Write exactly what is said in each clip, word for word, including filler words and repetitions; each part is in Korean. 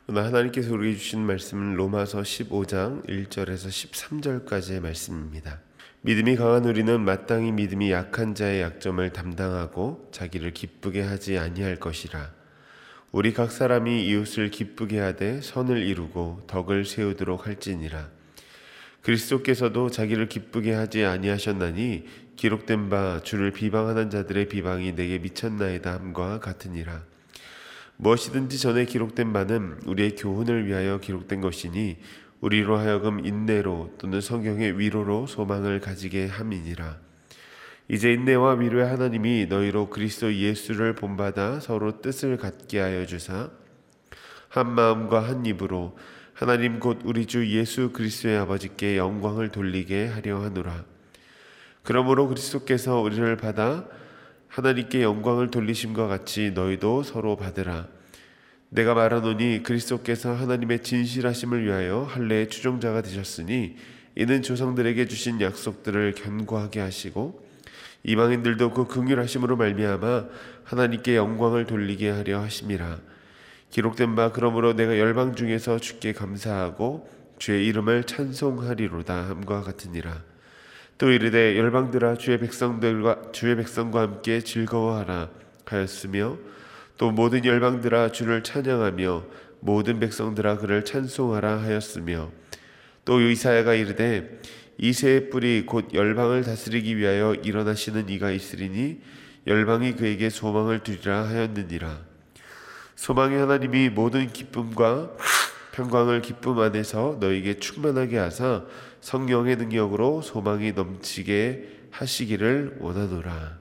오늘 하나님께서 우리에게 주신 말씀은 로마서 십오 장 일 절에서 십삼 절까지의 말씀입니다. 믿음이 강한 우리는 마땅히 믿음이 약한 자의 약점을 담당하고 자기를 기쁘게 하지 아니할 것이라. 우리 각 사람이 이웃을 기쁘게 하되 선을 이루고 덕을 세우도록 할지니라. 그리스도께서도 자기를 기쁘게 하지 아니하셨나니 기록된 바 주를 비방하는 자들의 비방이 내게 미쳤나이다 함과 같으니라. 무엇이든지 전에 기록된 바는 우리의 교훈을 위하여 기록된 것이니 우리로 하여금 인내로 또는 성경의 위로로 소망을 가지게 함이니라. 이제 인내와 위로의 하나님이 너희로 그리스도 예수를 본받아 서로 뜻을 같게 하여 주사 한 마음과 한 입으로 하나님 곧 우리 주 예수 그리스도의 아버지께 영광을 돌리게 하려 하노라. 그러므로 그리스도께서 우리를 받아 하나님께 영광을 돌리심과 같이 너희도 서로 받으라. 내가 말하노니 그리스도께서 하나님의 진실하심을 위하여 할례의 추종자가 되셨으니 이는 조상들에게 주신 약속들을 견고하게 하시고 이방인들도 그 긍휼하심으로 말미암아 하나님께 영광을 돌리게 하려 하심이라. 기록된 바 그러므로 내가 열방 중에서 주께 감사하고 주의 이름을 찬송하리로다 함과 같으니라. 또 이르되 열방들아 주의 백성들과 주의 백성과 함께 즐거워하라 하였으며 또 모든 열방들아 주를 찬양하며 모든 백성들아 그를 찬송하라 하였으며 또 이사야가 이르되 이새의 뿔이 곧 열방을 다스리기 위하여 일어나시는 이가 있으리니 열방이 그에게 소망을 두리라 하였느니라. 소망의 하나님이 모든 기쁨과 평강을 기쁨 안에서 너희에게 충만하게 하사 성령의 능력으로 소망이 넘치게 하시기를 원하노라.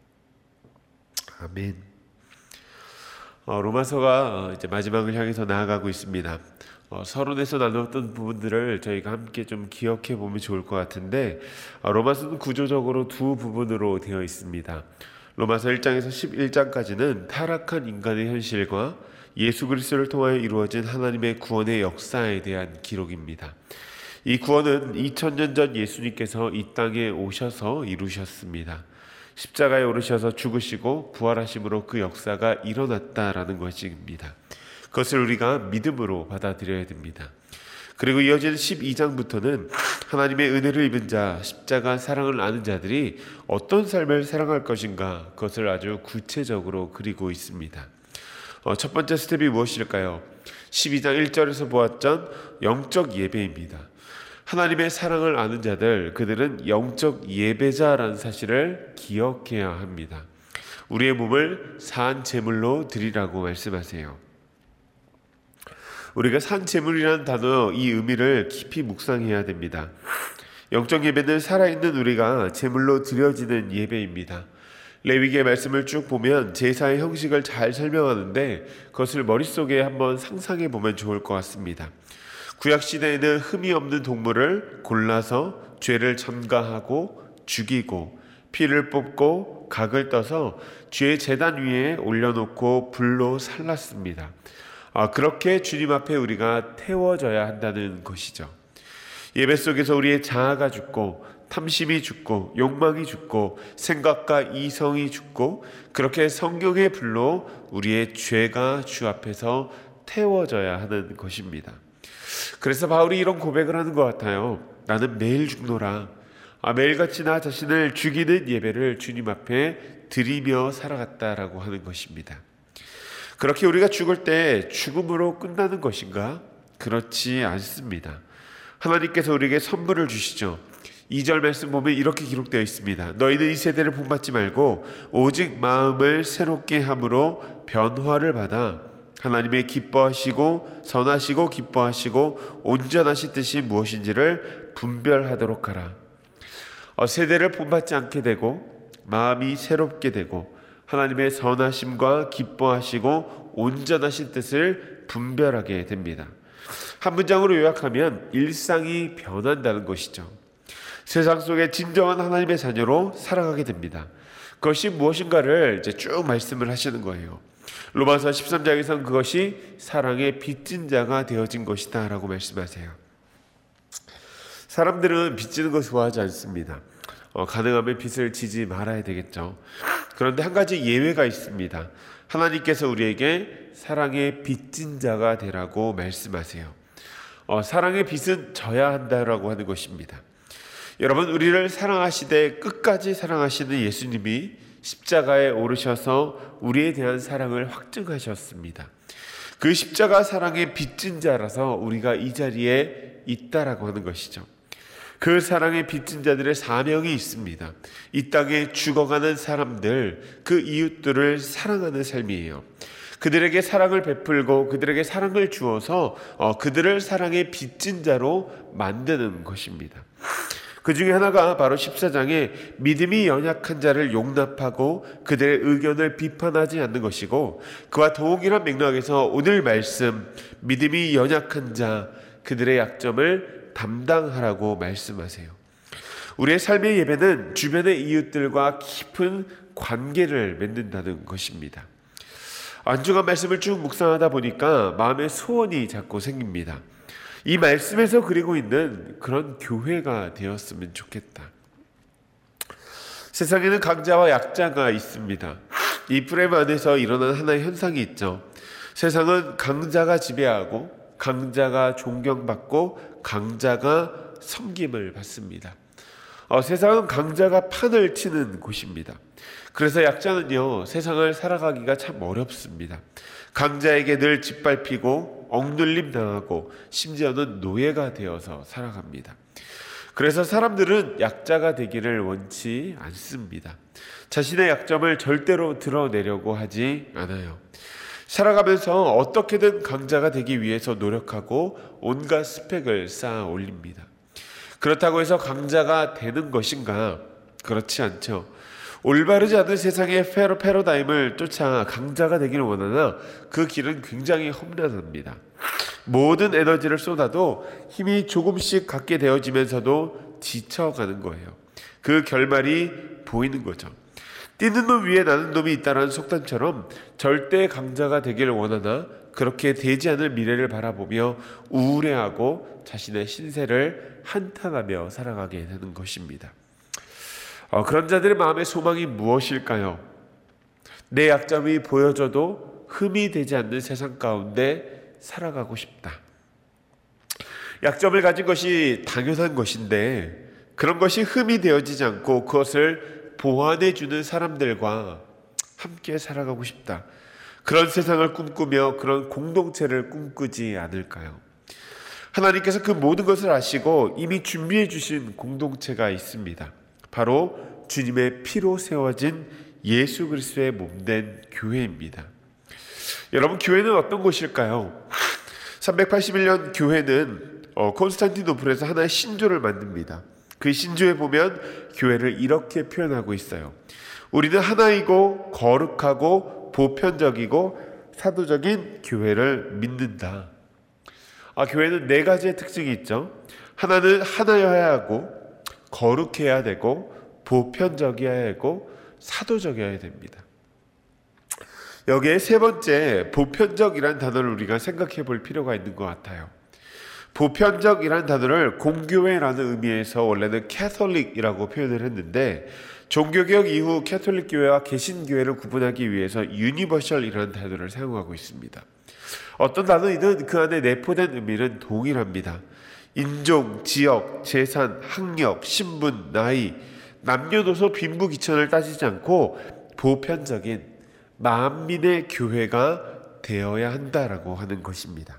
아멘. 어, 로마서가 이제 마지막을 향해서 나아가고 있습니다. 어, 서론에서 나눴던 부분들을 저희가 함께 좀 기억해 보면 좋을 것 같은데 어, 로마서는 구조적으로 두 부분으로 되어 있습니다. 로마서 일 장에서 십일 장까지는 타락한 인간의 현실과 예수 그리스도를 통하여 이루어진 하나님의 구원의 역사에 대한 기록입니다. 이 구원은 이천 년 전 예수님께서 이 땅에 오셔서 이루셨습니다. 십자가에 오르셔서 죽으시고 부활하심으로 그 역사가 일어났다라는 것입니다. 그것을 우리가 믿음으로 받아들여야 됩니다. 그리고 이어지는 십이 장부터는 하나님의 은혜를 입은 자, 십자가 사랑을 아는 자들이 어떤 삶을 살아갈 것인가, 그것을 아주 구체적으로 그리고 있습니다. 어, 첫 번째 스텝이 무엇일까요? 십이 장 일 절에서 보았던 영적 예배입니다. 하나님의 사랑을 아는 자들, 그들은 영적 예배자라는 사실을 기억해야 합니다. 우리의 몸을 산 제물로 드리라고 말씀하세요. 우리가 산 제물이라는 단어, 이 의미를 깊이 묵상해야 됩니다. 영적 예배는 살아있는 우리가 제물로 드려지는 예배입니다. 레위기의 말씀을 쭉 보면 제사의 형식을 잘 설명하는데 그것을 머릿속에 한번 상상해 보면 좋을 것 같습니다. 구약시대에는 흠이 없는 동물을 골라서 죄를 전가하고 죽이고 피를 뽑고 각을 떠서 죄의 제단 위에 올려놓고 불로 살랐습니다. 아, 그렇게 주님 앞에 우리가 태워져야 한다는 것이죠. 예배 속에서 우리의 자아가 죽고 탐심이 죽고 욕망이 죽고 생각과 이성이 죽고 그렇게 성경의 불로 우리의 죄가 주 앞에서 태워져야 하는 것입니다. 그래서 바울이 이런 고백을 하는 것 같아요. 나는 매일 죽노라. 아, 매일같이 나 자신을 죽이는 예배를 주님 앞에 드리며 살아갔다라고 하는 것입니다. 그렇게 우리가 죽을 때 죽음으로 끝나는 것인가? 그렇지 않습니다. 하나님께서 우리에게 선물을 주시죠. 이 절 말씀 보면 이렇게 기록되어 있습니다. 너희는 이 세대를 본받지 말고 오직 마음을 새롭게 함으로 변화를 받아 하나님의 기뻐하시고 선하시고 기뻐하시고 온전하신 뜻이 무엇인지를 분별하도록 하라. 어, 세대를 본받지 않게 되고 마음이 새롭게 되고 하나님의 선하심과 기뻐하시고 온전하신 뜻을 분별하게 됩니다. 한 문장으로 요약하면 일상이 변한다는 것이죠. 세상 속에 진정한 하나님의 자녀로 살아가게 됩니다. 그것이 무엇인가를 이제 쭉 말씀을 하시는 거예요. 로마서 십삼 장에서는 그것이 사랑의 빚진 자가 되어진 것이다 라고 말씀하세요. 사람들은 빚지는 거 좋아하지 않습니다. 어, 가능하면 빚을 지지 말아야 되겠죠. 그런데 한 가지 예외가 있습니다. 하나님께서 우리에게 사랑의 빚진 자가 되라고 말씀하세요. 어, 사랑의 빚은 져야 한다라고 하는 것입니다. 여러분, 우리를 사랑하시되 끝까지 사랑하시는 예수님이 십자가에 오르셔서 우리에 대한 사랑을 확증하셨습니다. 그 십자가 사랑의 빚진 자라서 우리가 이 자리에 있다라고 하는 것이죠. 그 사랑의 빚진 자들의 사명이 있습니다. 이 땅에 죽어가는 사람들, 그 이웃들을 사랑하는 삶이에요. 그들에게 사랑을 베풀고 그들에게 사랑을 주어서 어, 그들을 사랑의 빚진 자로 만드는 것입니다. 그 중에 하나가 바로 십사 장에 믿음이 연약한 자를 용납하고 그들의 의견을 비판하지 않는 것이고, 그와 동일한 맥락에서 오늘 말씀 믿음이 연약한 자, 그들의 약점을 담당하라고 말씀하세요. 우리의 삶의 예배는 주변의 이웃들과 깊은 관계를 맺는다는 것입니다. 안중한 말씀을 쭉 묵상하다 보니까 마음의 소원이 자꾸 생깁니다. 이 말씀에서 그리고 있는 그런 교회가 되었으면 좋겠다. 세상에는 강자와 약자가 있습니다. 이 프레임 안에서 일어난 하나의 현상이 있죠. 세상은 강자가 지배하고 강자가 존경받고 강자가 섬김을 받습니다. 어, 세상은 강자가 판을 치는 곳입니다. 그래서 약자는요, 세상을 살아가기가 참 어렵습니다. 강자에게 늘 짓밟히고 억눌림 당하고 심지어는 노예가 되어서 살아갑니다. 그래서 사람들은 약자가 되기를 원치 않습니다. 자신의 약점을 절대로 드러내려고 하지 않아요. 살아가면서 어떻게든 강자가 되기 위해서 노력하고 온갖 스펙을 쌓아 올립니다. 그렇다고 해서 강자가 되는 것인가? 그렇지 않죠. 올바르지 않은 세상의 패러, 패러다임을 쫓아 강자가 되기를 원하나 그 길은 굉장히 험난합니다. 모든 에너지를 쏟아도 힘이 조금씩 갖게 되어지면서도 지쳐가는 거예요. 그 결말이 보이는 거죠. 뛰는 놈 위에 나는 놈이 있다는 속담처럼 절대 강자가 되기를 원하나 그렇게 되지 않을 미래를 바라보며 우울해하고 자신의 신세를 한탄하며 살아가게 되는 것입니다. 어, 그런 자들의 마음의 소망이 무엇일까요? 내 약점이 보여져도 흠이 되지 않는 세상 가운데 살아가고 싶다. 약점을 가진 것이 당연한 것인데 그런 것이 흠이 되어지지 않고 그것을 보완해주는 사람들과 함께 살아가고 싶다. 그런 세상을 꿈꾸며 그런 공동체를 꿈꾸지 않을까요? 하나님께서 그 모든 것을 아시고 이미 준비해 주신 공동체가 있습니다. 바로 주님의 피로 세워진 예수 그리스도의 몸된 교회입니다. 여러분, 교회는 어떤 곳일까요? 삼백팔십일 년 교회는 어, 콘스탄티노플에서 하나의 신조를 만듭니다. 그 신조에 보면 교회를 이렇게 표현하고 있어요. 우리는 하나이고 거룩하고 보편적이고 사도적인 교회를 믿는다. 아, 교회는 네 가지의 특징이 있죠. 하나는 하나여야 하고 거룩해야 되고 보편적이어야 하고 사도적이어야 됩니다. 여기에 세 번째 보편적이라는 단어를 우리가 생각해 볼 필요가 있는 것 같아요. 보편적이라는 단어를 공교회라는 의미에서 원래는 캐톨릭이라고 표현을 했는데 종교개혁 이후 캐톨릭 교회와 개신교회를 구분하기 위해서 유니버셜이라는 단어를 사용하고 있습니다. 어떤 단어이든 그 안에 내포된 의미는 동일합니다. 인종, 지역, 재산, 학력, 신분, 나이, 남녀노소 빈부귀천을 따지지 않고 보편적인 만민의 교회가 되어야 한다라고 하는 것입니다.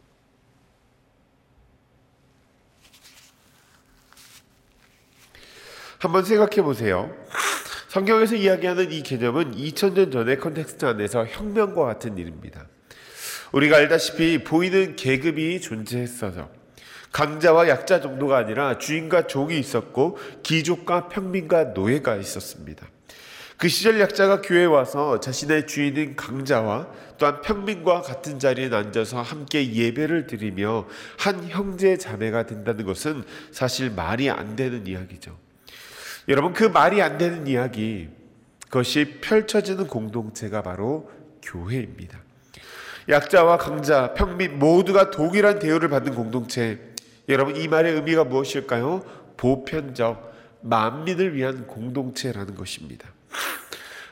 한번 생각해 보세요. 성경에서 이야기하는 이 개념은 이천 년 전의 컨텍스트 안에서 혁명과 같은 일입니다. 우리가 알다시피 보이는 계급이 존재했어서 강자와 약자 정도가 아니라 주인과 종이 있었고 귀족과 평민과 노예가 있었습니다. 그 시절 약자가 교회에 와서 자신의 주인인 강자와 또한 평민과 같은 자리에 앉아서 함께 예배를 드리며 한 형제 자매가 된다는 것은 사실 말이 안 되는 이야기죠. 여러분, 그 말이 안 되는 이야기, 그것이 펼쳐지는 공동체가 바로 교회입니다. 약자와 강자, 평민 모두가 동일한 대우를 받는 공동체. 여러분, 이 말의 의미가 무엇일까요? 보편적, 만민을 위한 공동체라는 것입니다.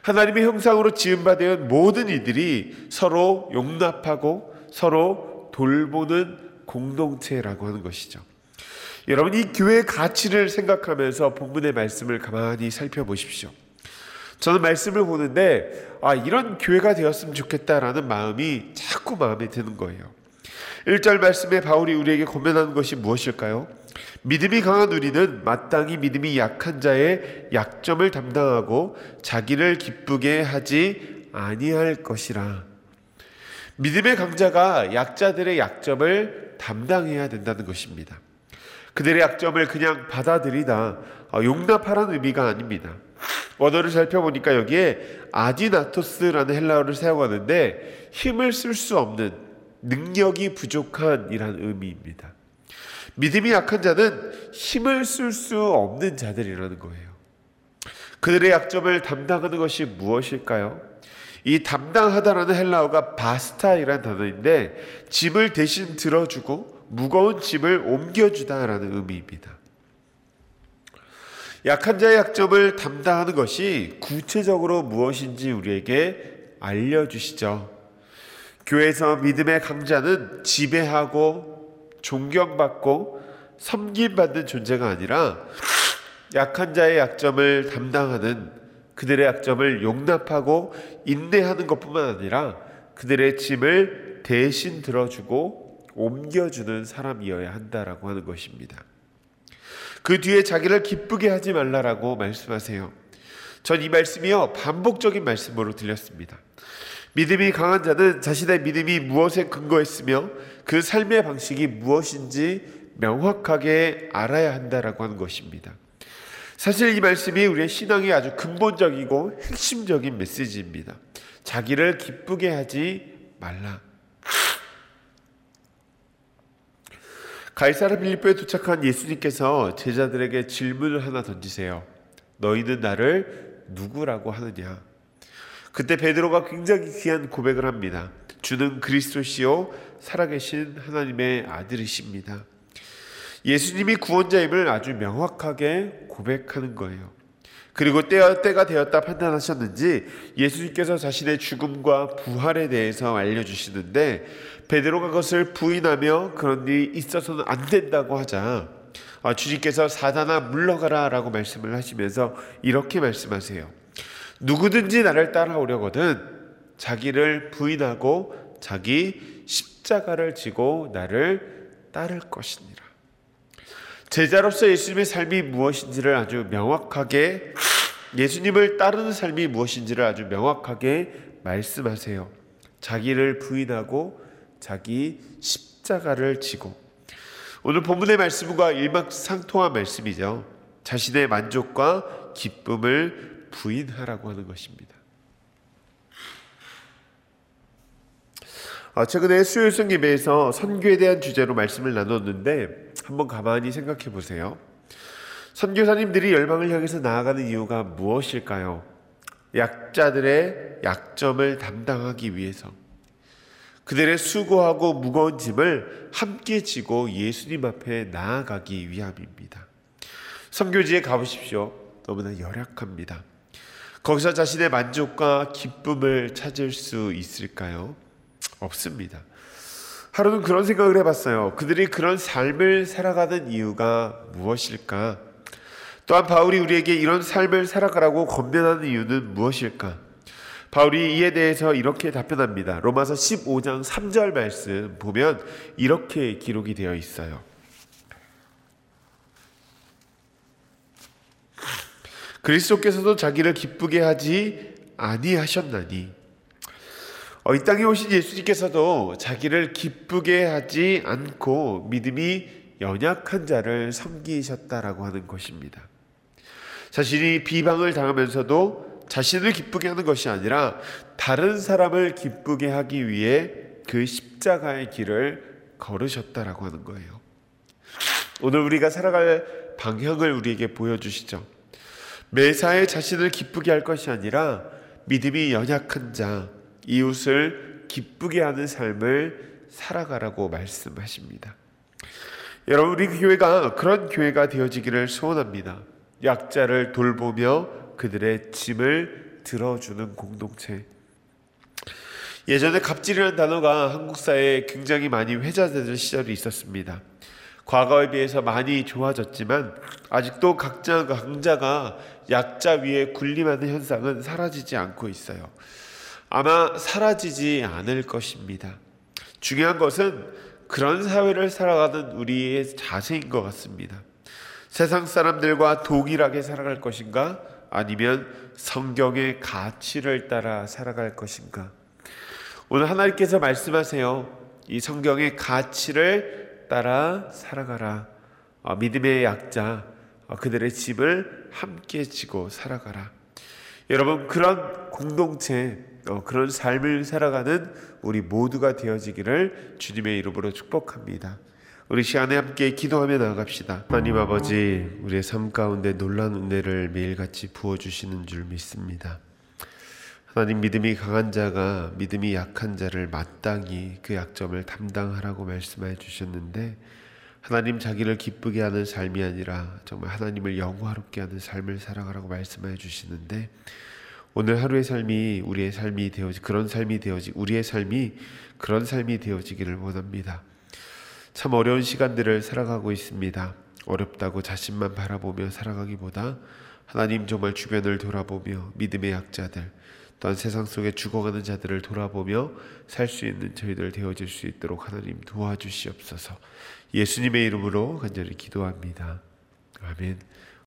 하나님의 형상으로 지음받은 모든 이들이 서로 용납하고 서로 돌보는 공동체라고 하는 것이죠. 여러분, 이 교회의 가치를 생각하면서 본문의 말씀을 가만히 살펴보십시오. 저는 말씀을 보는데 아, 이런 교회가 되었으면 좋겠다라는 마음이 자꾸 마음에 드는 거예요. 일 절 말씀에 바울이 우리에게 권면하는 것이 무엇일까요? 믿음이 강한 우리는 마땅히 믿음이 약한 자의 약점을 담당하고 자기를 기쁘게 하지 아니할 것이라. 믿음의 강자가 약자들의 약점을 담당해야 된다는 것입니다. 그들의 약점을 그냥 받아들이다, 용납하라는 의미가 아닙니다. 원어를 살펴보니까 여기에 아디나토스라는 헬라어를 사용하는데 힘을 쓸 수 없는, 능력이 부족한 이라는 의미입니다. 믿음이 약한 자는 힘을 쓸 수 없는 자들이라는 거예요. 그들의 약점을 담당하는 것이 무엇일까요? 이 담당하다라는 헬라어가 바스타이라는 단어인데 짐을 대신 들어주고 무거운 짐을 옮겨주다라는 의미입니다. 약한 자의 약점을 담당하는 것이 구체적으로 무엇인지 우리에게 알려주시죠. 교회에서 믿음의 강자는 지배하고 존경받고 섬김받는 존재가 아니라 약한 자의 약점을 담당하는, 그들의 약점을 용납하고 인내하는 것뿐만 아니라 그들의 짐을 대신 들어주고 옮겨주는 사람이어야 한다라고 하는 것입니다. 그 뒤에 자기를 기쁘게 하지 말라라고 말씀하세요. 전 이 말씀이요 반복적인 말씀으로 들렸습니다. 믿음이 강한 자는 자신의 믿음이 무엇에 근거했으며 그 삶의 방식이 무엇인지 명확하게 알아야 한다라고 하는 것입니다. 사실 이 말씀이 우리의 신앙의 아주 근본적이고 핵심적인 메시지입니다. 자기를 기쁘게 하지 말라. 가이사랴 빌립보에 도착한 예수님께서 제자들에게 질문을 하나 던지세요. 너희는 나를 누구라고 하느냐? 그때 베드로가 굉장히 귀한 고백을 합니다. 주는 그리스도시요 살아계신 하나님의 아들이십니다. 예수님이 구원자임을 아주 명확하게 고백하는 거예요. 그리고 때가, 때가 되었다 판단하셨는지 예수님께서 자신의 죽음과 부활에 대해서 알려주시는데 베드로가 그것을 부인하며 그런 일이 있어서는 안 된다고 하자 아, 주님께서 사단아 물러가라 라고 말씀을 하시면서 이렇게 말씀하세요. 누구든지 나를 따라오려거든 자기를 부인하고 자기 십자가를 지고 나를 따를 것이니라. 제자로서 예수님의 삶이 무엇인지를 아주 명확하게, 예수님을 따르는 삶이 무엇인지를 아주 명확하게 말씀하세요. 자기를 부인하고 자기 십자가를 지고. 오늘 본문의 말씀과 일맥상통한 말씀이죠. 자신의 만족과 기쁨을 부인하라고 하는 것입니다. 최근에 수요일성 예배에서 선교에 대한 주제로 말씀을 나눴는데 한번 가만히 생각해 보세요. 선교사님들이 열방을 향해서 나아가는 이유가 무엇일까요? 약자들의 약점을 담당하기 위해서, 그들의 수고하고 무거운 짐을 함께 지고 예수님 앞에 나아가기 위함입니다. 선교지에 가보십시오. 너무나 열악합니다. 거기서 자신의 만족과 기쁨을 찾을 수 있을까요? 없습니다. 하루는 그런 생각을 해봤어요. 그들이 그런 삶을 살아가는 이유가 무엇일까? 또한 바울이 우리에게 이런 삶을 살아가라고 권면하는 이유는 무엇일까? 바울이 이에 대해서 이렇게 답변합니다. 로마서 십오 장 삼 절 말씀 보면 이렇게 기록이 되어 있어요. 그리스도께서도 자기를 기쁘게 하지 아니하셨나니. 이 땅에 오신 예수님께서도 자기를 기쁘게 하지 않고 믿음이 연약한 자를 섬기셨다라고 하는 것입니다. 자신이 비방을 당하면서도 자신을 기쁘게 하는 것이 아니라 다른 사람을 기쁘게 하기 위해 그 십자가의 길을 걸으셨다라고 하는 거예요. 오늘 우리가 살아갈 방향을 우리에게 보여주시죠. 매사에 자신을 기쁘게 할 것이 아니라 믿음이 연약한 자, 이웃을 기쁘게 하는 삶을 살아가라고 말씀하십니다. 여러분, 우리 교회가 그런 교회가 되어지기를 소원합니다. 약자를 돌보며 그들의 짐을 들어주는 공동체. 예전에 갑질이라는 단어가 한국 사회에 굉장히 많이 회자되던 시절이 있었습니다. 과거에 비해서 많이 좋아졌지만 아직도 각자 강자가 약자 위에 군림하는 현상은 사라지지 않고 있어요. 아마 사라지지 않을 것입니다. 중요한 것은 그런 사회를 살아가는 우리의 자세인 것 같습니다. 세상 사람들과 동일하게 살아갈 것인가? 아니면 성경의 가치를 따라 살아갈 것인가? 오늘 하나님께서 말씀하세요. 이 성경의 가치를 따라 살아가라. 어, 믿음의 약자, 어, 그들의 짐을 함께 지고 살아가라. 여러분, 그런 공동체, 어, 그런 삶을 살아가는 우리 모두가 되어지기를 주님의 이름으로 축복합니다. 우리 시간에 함께 기도하며 나아갑시다. 하나님 아버지, 우리의 삶 가운데 놀라운 은혜를 매일같이 부어주시는 줄 믿습니다. 하나님, 믿음이 강한 자가 믿음이 약한 자를 마땅히 그 약점을 담당하라고 말씀해 주셨는데, 하나님 자기를 기쁘게 하는 삶이 아니라 정말 하나님을 영화롭게 하는 삶을 살아가라고 말씀해 주시는데, 오늘 하루의 삶이 우리의 삶이 되어지 그런 삶이 되어지 우리의 삶이 그런 삶이 되어지기를 원합니다. 참 어려운 시간들을 살아가고 있습니다. 어렵다고 자신만 바라보며 살아가기보다 하나님 정말 주변을 돌아보며 믿음의 약자들, 또한 세상 속에 죽어가는 자들을 돌아보며 살 수 있는 저희들 되어질 수 있도록 하나님 도와주시옵소서. 예수님의 이름으로 간절히 기도합니다. 아멘.